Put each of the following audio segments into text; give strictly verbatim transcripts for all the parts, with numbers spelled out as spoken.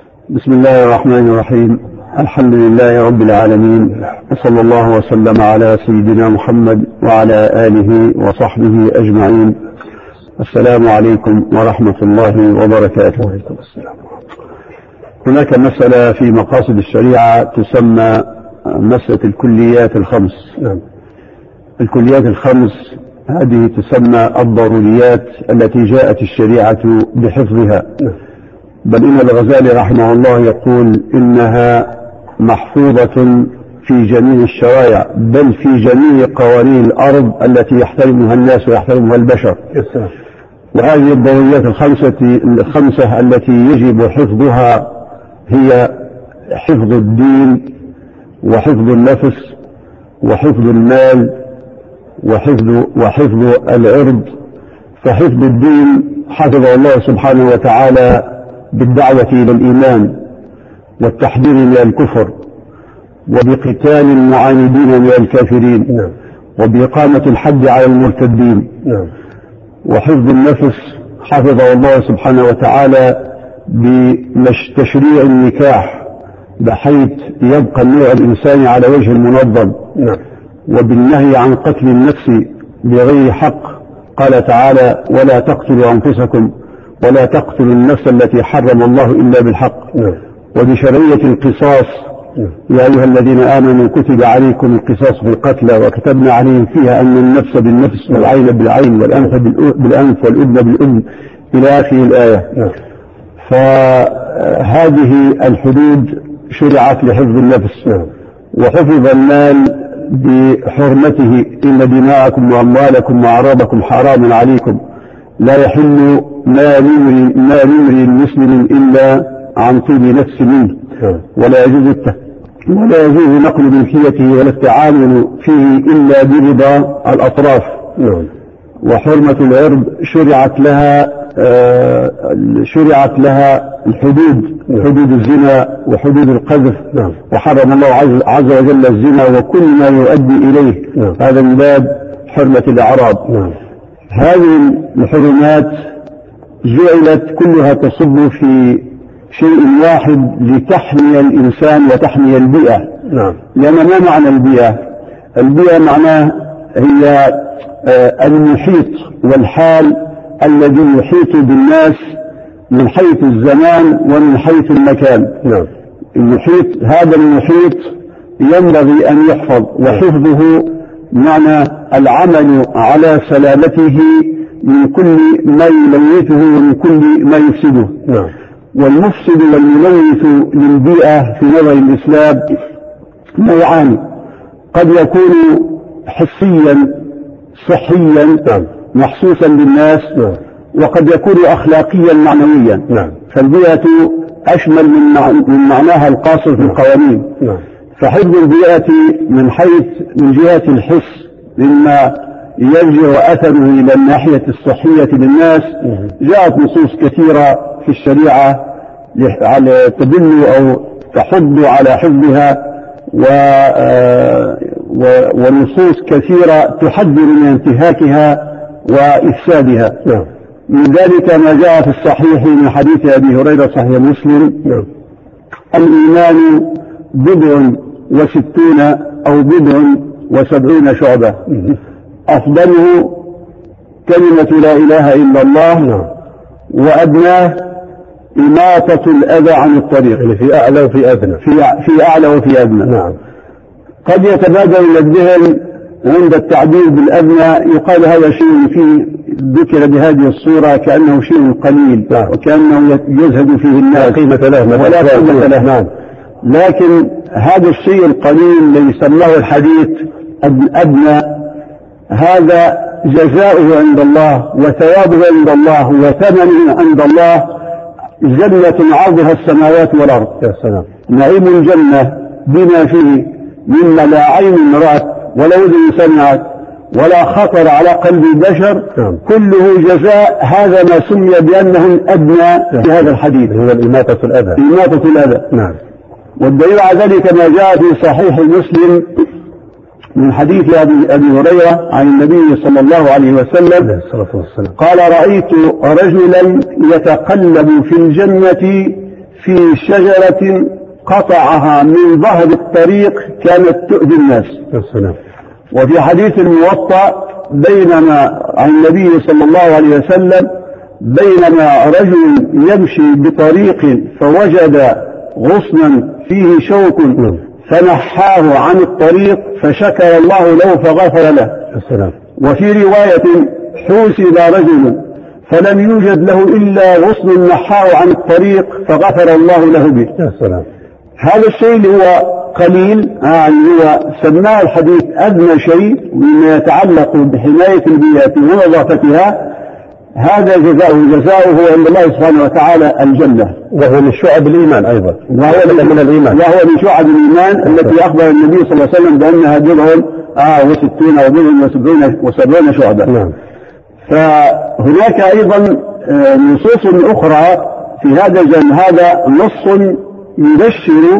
بسم الله الرحمن الرحيم. الحمد لله رب العالمين، وصلى الله وسلم على سيدنا محمد وعلى آله وصحبه أجمعين. السلام عليكم ورحمة الله وبركاته. هناك مسألة في مقاصد الشريعة تسمى مسألة الكليات الخمس. الكليات الخمس هذه تسمى الضروريات التي جاءت الشريعة بحفظها، بل إن الغزالي رحمه الله يقول إنها محفوظة في جميع الشرائع، بل في جميع قوانين الأرض التي يحترمها الناس ويحترمها البشر. وهذه الضروريات الخمسة الخمسة التي يجب حفظها هي حفظ الدين، وحفظ النفس، وحفظ المال، وحفظ وحفظ العرض. فحفظ الدين حفظ الله سبحانه وتعالى بالدعوة إلى الإيمان والتحذير من الكفر، وبقتال المعاندين من الكافرين، وبإقامة الحد على المرتدين. وحفظ النفس حفظه الله سبحانه وتعالى بتشريع النكاح بحيث يبقى النوع الإنساني على وجه المنظم، وبالنهي عن قتل النفس بغير حق. قال تعالى: ولا تقتلوا أنفسكم ولا تقتلوا النفس التي حرم الله إلا بالحق. وبشرعية القصاص: يا أيها الذين آمنوا كتب عليكم القصاص في القتلى وكتبنا عليهم فيها أن النفس بالنفس والعين بالعين والأنف بالأنف والأذن بالأذن إلى آخر الآية. فهذه الحدود شرعت لحفظ النفس. وحفظ المال بحرمته: إن دماءكم وأموالكم وأعراضكم حرام عليكم، لا يحل مال امرئ مسلم إلا عن طيب نفس منه، ولا يجوز ولا يجوز نقل ملكيته ولا التعامل فيه إلا برضا الأطراف. وحرمة العرض شرعت لها شرعت لها الحدود، حدود الزنا وحدود القذف. وحرم الله عز وجل الزنا وكل ما يؤدي إليه، هذا من باب حرمة الأعراض. هذه الحرمات جعلت كلها تصب في شيء واحد لتحمي الإنسان وتحمي البيئة. لأن ما معنى البيئة؟ البيئة معناه هي المحيط والحال الذي يحيط بالناس من حيث الزمان ومن حيث المكان. المحيط، هذا المحيط ينبغي أن يحفظ، وحفظه معنى العمل على سلامته من كل ما يلوثه ومن كل ما يفسده. والمفسد والملوث للبيئة في نظر الإسلام نوعان: قد يكون حسيا صحيا محسوسا للناس، وقد يكون أخلاقيا معنويا. فالبيئة أشمل من معناها القاصر في القوانين. فحفظ البيئة من حيث من جهة الحس مما يرجع أثره إلى الناحية الصحية للناس، جاءت نصوص كثيرة في الشريعة على تدل أو تحض على حفظها، ونصوص كثيرة تحذر من انتهاكها وإفسادها. من ذلك ما جاء في الصحيح من حديث أبي هريرة صحيح مسلم: الإيمان بضع وستون أو بضع وسبعون شعبة، أفضله كلمة لا إله إلا الله، وأدناه إماطة الأذى عن الطريق. يعني في أعلى وفي أدنى، في, في أعلى وفي أدنى. نعم. قد يتبادر إلى الذهن عند التعبير بالأدنى يقال هذا شيء فيه ذكر بهذه الصورة كأنه شيء قليل، نعم. وكأنه يزهد فيه الناس، لا قيمة له ولا قيمة له. نعم. لكن هذا الشيء القليل الذي سماه الحديث الأدنى، هذا جزاؤه عند الله وثوابه عند الله وثمنه عند الله جنة عرضها السماوات والأرض. يا سلام. نعيم الجنة بما فيه مما لا عين رأت ولا أذن سمعت ولا خطر على قلب البشر، كله جزاء هذا ما سمي بأنه الأدنى في هذا الحديث، هو الإماطة الأذى. إماطة الأذى. نعم. والدليل على ذلك ما جاء في صحيح مسلم من حديث أبي هريرة عن النبي صلى الله عليه وسلم قال: رأيت رجلا يتقلب في الجنة في شجرة قطعها من ظهر الطريق كانت تؤذي الناس. السلام. وفي حديث الموطأ بينما عن النبي صلى الله عليه وسلم بينما رجل يمشي بطريق فوجد غصنا فيه شوك فنحاه عن الطريق فشكر الله له فغفر له. السلام. وفي رواية حوسب رجل فلم يوجد له إلا غصن نحاه عن الطريق فغفر الله له به. السلام. هذا الشيء اللي هو قليل آه هو سماه الحديث أدنى شيء مما يتعلق بحماية البيئة ونظافتها، هذا جزاؤه جزاؤه هو عند الله سبحانه وتعالى الجنة، وهو من شعب الإيمان أيضا، وهو من الإيمان، وهو من شعب الإيمان التي أخبر النبي صلى الله عليه وسلم بأنها بضع آه وستون أو بضع وسبعون وسبعون شعبا. نعم. فهناك أيضا آه نصوص أخرى في هذا الجانب. هذا نص يبشر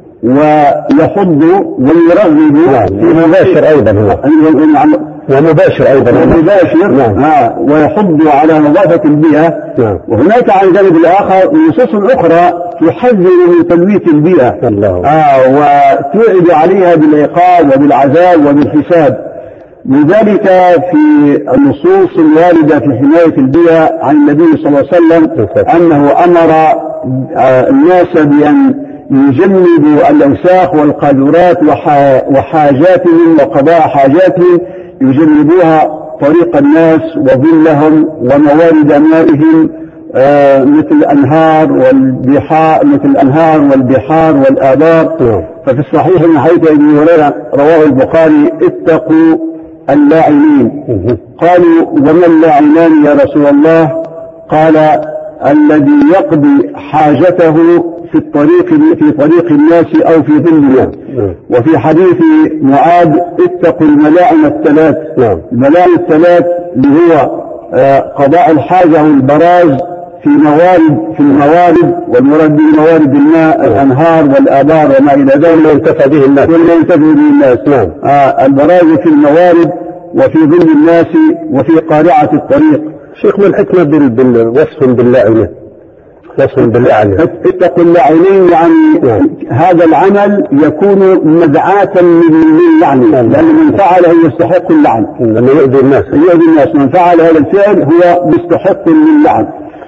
ويحض ويرغب. نعم. مباشر أيضا هو. ومباشر أيضا. ومباشر. نعم. آه ويحض على نظافة البيئة. نعم. وهناك على الجانب الآخر نصوص أخرى تحذر من تلويث البيئة. الله. آه وتوعد عليها بالعقاب وبالعذاب وبالحساب. من ذلك في النصوص الواردة في حماية البيئة عن النبي صلى الله عليه وسلم أنه أمر الناس بأن يجنبوا الأوساخ والقاذورات وحاجاتهم وقضاء حاجاتهم يجنبوها طريق الناس وظلهم وموارد مائهم آه مثل الأنهار والبحار مثل الأنهار والبحار والآبار. ففي الصحيح من حديث أبي هريرة رواه البخاري اتقوا اللاعنين. قالوا وما اللاعنان يا رسول الله؟ قال الذي يقضي حاجته في الطريق في طريق الناس أو في ظل الناس. وفي حديث معاذ اتقوا الملاعن الثلاث. الملاعن الثلاث اللي هو قضاء الحاجة والبراز في موارد في الموارد والمراد بموارد الماء الأنهار والآبار وما إلى ذلك ينتفع به الناس ولا ينتفع به الناس. نعم. آه البراز في الموارد وفي ظل الناس وفي قارعة الطريق. شيخ ما الحكمة بالوصف باللاعنة؟ وصف باللاعنة. اتقوا اللاعنين يعني نعم. هذا العمل يكون مدعاة للعن لأن من فعله يستحق اللعن لأنه يؤذي الناس. يؤذي الناس. من فعل هذا الفعل هو مستحق للعن.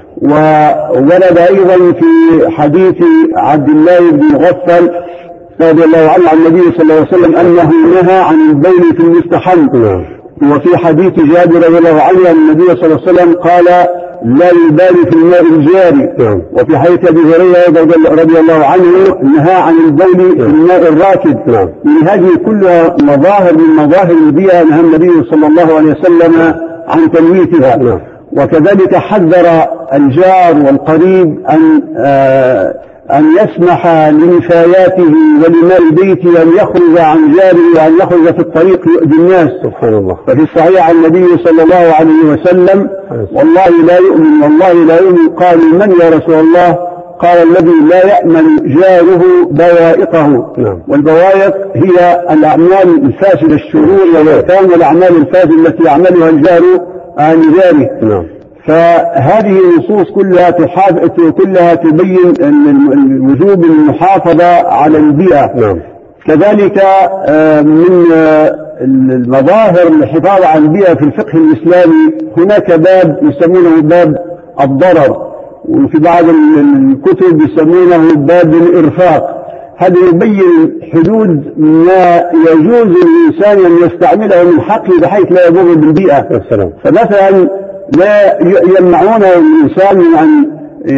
وورد أيضا في حديث عبد الله بن مغفل رضي الله عنه عن النبي صلى الله عليه وسلم أنه نهى عن البول في المستحم. وفي حديث جابر رضي الله عنه أن النبي صلى الله عليه وسلم قال لا يبال في الماء الجاري. وفي حديث أبي هريرة رضي الله عنه نهى عن البول في الماء الراكد. من هذه كلها مظاهر من مظاهر البيئة نهى النبي صلى الله عليه وسلم عن تلويثها. وكذلك حذر الجار والقريب أن آه أن يسمح لنفاياته ولماء بيته أن يخرج عن جاره وأن يخرج في الطريق يؤذي الناس. سبحان الله. ففي الصحيح عن النبي صلى الله عليه وسلم والله لا يؤمن والله لا يؤمن. قالوا من يا رسول الله؟ قال الذي لا يأمن جاره بوائقه. نعم. والبوائق هي الأعمال الفاسدة الشرور والأثام والأعمال الفاسدة التي يعملها الجار عن جاره. نعم. فهذه النصوص كلها كلها تبين وجوب المحافظة على البيئة. نعم. كذلك من المظاهر الحفاظ على البيئة في الفقه الإسلامي هناك باب يسمونه باب الضرر، وفي بعض الكتب يسمونه باب الإرفاق. هذا يبين حدود ما يجوز للإنسان أن يستعمله من حقه بحيث لا يضر بالبيئة. السلام. فمثلا لا يمنعون الإنسان من أن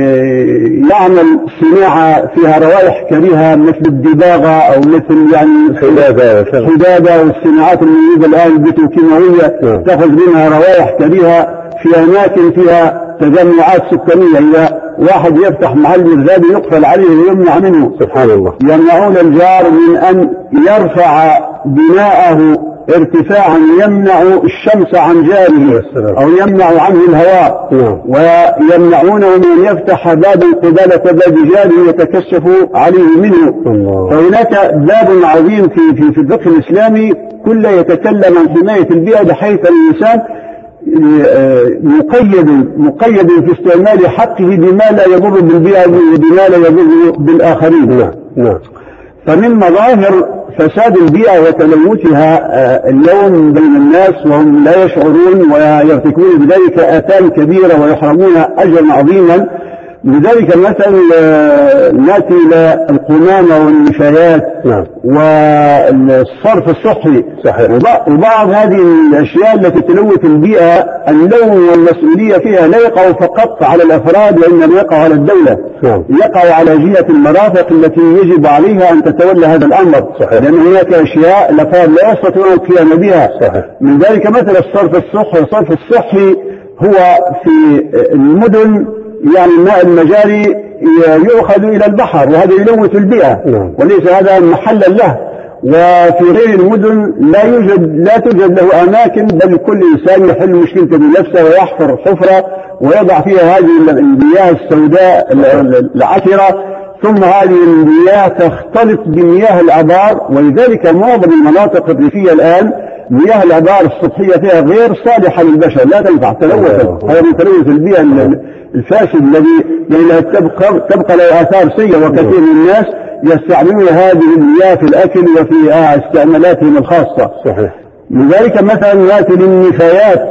يعمل صناعة فيها روائح كريهة مثل الدباغة أو مثل يعني حدادة والصناعات الموجودة الآن البتروكيماوية تأخذ منها روائح كريهة في أماكن فيها تجمعات سكانية. إذا واحد يفتح محل مرزابي يقفل عليه ويمنع منه. سبحان الله. يمنعون الجار من أن يرفع بناءه ارتفاعا يمنع الشمس عن جاره أو يمنع عنه الهواء. ويمنعونه من أن يفتح باب قبالة باب جاره يتكشف عليه منه. فهناك باب عظيم في في في الفقه الإسلامي كله يتكلم عن حماية البيئة بحيث الإنسان مقيد مقيد في استعمال حقه بما لا يضر بالبيئة وبما لا يضر بالآخرين. نعم نعم. فمن مظاهر فساد البيئة وتلوثها اليوم بين الناس وهم لا يشعرون ويرتكبون بذلك آثام كبيرة ويحرمون أجرا عظيما. لذلك مثلا نأتي إلى القمامة والنفايات نعم. والصرف الصحي. صحيح. وبعض هذه الأشياء التي تلوث البيئة اللوم والمسؤولية فيها لا يقع فقط على الأفراد وإنما يقع على الدولة. نعم. يقع على جهة المرافق التي يجب عليها أن تتولى هذا الأمر. صحيح. لأن هناك أشياء الأفراد لا يستطيعون القيام بها. صحيح. من ذلك مثلا الصرف الصحي. الصرف الصحي هو في المدن يعني الماء المجاري يؤخذ إلى البحر وهذا يلوث البيئة. نعم. وليس هذا محلا له. وفي غير المدن لا يوجد لا توجد له أماكن، بل كل إنسان يحل مشكلته بنفسه ويحفر حفرة ويضع فيها هذه المياه السوداء العكرة، ثم هذه المياه تختلط بمياه الآبار. ولذلك معظم المناطق الريفية الآن مياه الآبار السطحية فيها غير صالحة للبشر، لا تنفع، تلوثت. هذا من تلوث البيئة الفاسد الذي يعني تبقى تبقى له آثار سيئة، وكثير من الناس يستعملون هذه المياه في الأكل وفي استعمالاتهم الخاصة. صحيح. لذلك مثلا نأتي للنفايات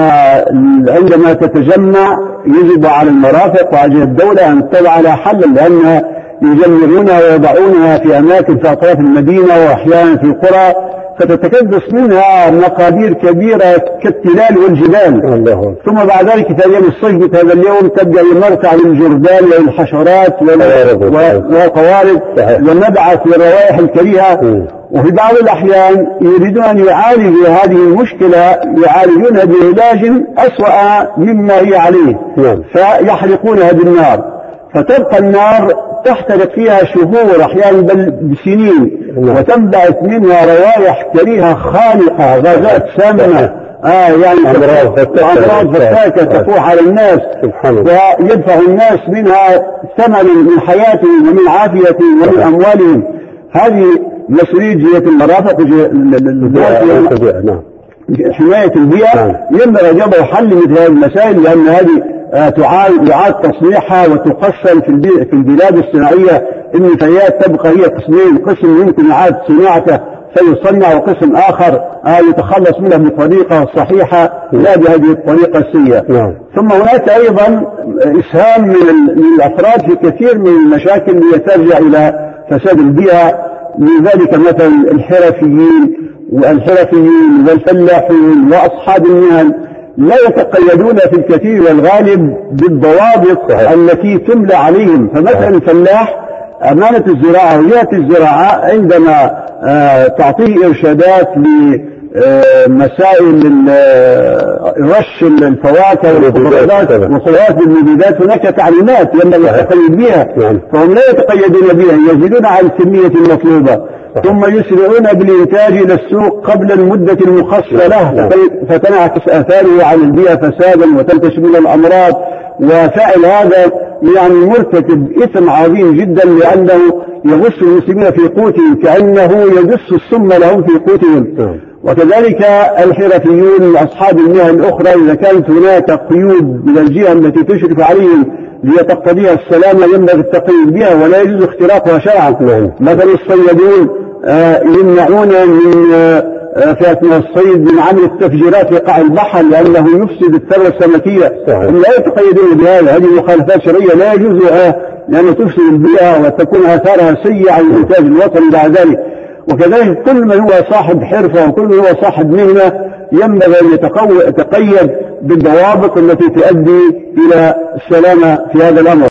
عندما تتجمع يجب على المرافق وعلى الدولة أن تضع لها حلا، لأنها يجمعونها ويضعونها في أماكن في أطراف المدينة وأحيانا في القرى، فتتكدس منها مقادير كبيرة كالتلال والجبال. الله. ثم بعد ذلك في أيام الصيف هذا اليوم تبدأ المرتع للجرذان والحشرات والقوارض والنبعث والروائح الكريهة. وفي بعض الأحيان يريدون أن يعالجوا هذه المشكلة يعالجونها بعلاج أسوأ مما هي عليه. نعم. فيحرقونها بالنار، فتبقى النار تحترق فيها شهور أحيانا بل بسنين. نعم. وتنبعث منها روائح كريهة خانقة، غازات سامة، آه يعني أمراض فتاكة تفوح على الناس، ويدفع الناس منها ثمن من حياتهم ومن عافيتهم ومن أموالهم. هذه مسؤولية جهة المرافق حماية البيئة. ينبغي جبر حل مثل هذه المسائل، لأن هذه تعاد يعاد تصنيعها وتقسم في البلاد الصناعية. النفايات تبقى هي قسمين، قسم يمكن إعادة صناعته فيصنع، وقسم آخر يتخلص منها بطريقة صحيحة لا بهذه الطريقة السيئة. نعم. ثم هناك أيضا إسهام من الأفراد في كثير من المشاكل اللي ترجع إلى فساد البيئة. من ذلك مثلا الحرفيين والحرفيين والفلاحين وأصحاب المهن لا يتقيدون في الكثير والغالب بالضوابط التي تملى عليهم. فمثلا الفلاح أمانة الزراعة وجهة الزراعة عندما تعطيه إرشادات لمسائل رش الفواكه والخضروات والخضروات بالمبيدات، هناك تعليمات ينبغي التقيد بها، فهم لا يتقيدون بها، يزيدون على الكمية المطلوبة، ثم يسرعون بالإنتاج إلى السوق قبل المدة المخصصة له، فتنعكس آثاره على البيئة فسادا وتنتشر منه الأمراض. وفعل هذا يعني مرتكب إثم عظيم جدا، لأنه يغص المسلمين في قوتهم كأنه يدس السم لهم في قوتهم. وكذلك الحرفيون أصحاب المهن الأخرى، إذا كانت هناك قيود من الجهة التي تشرف عليهم لتقتضيها السلامة ينبغي التقييد بها ولا يجوز اختراقها شرعا. مثلا الصيادون يمنعون من في أثناء الصيد من عمل التفجيرات في قاع البحر لأنه يفسد الثروة السمكية. هم لا يتقيدون بهذا، هذه مخالفات شرعية لا يجوز لأنه تفسد البيئة وتكون آثارها سيئة على الإنتاج الوطني بعد ذلك. وكذلك كل من هو صاحب حرفة وكل من هو صاحب مهنة ينبغي أن يتقيد بالضوابط التي تؤدي إلى السلامة في هذا الأمر.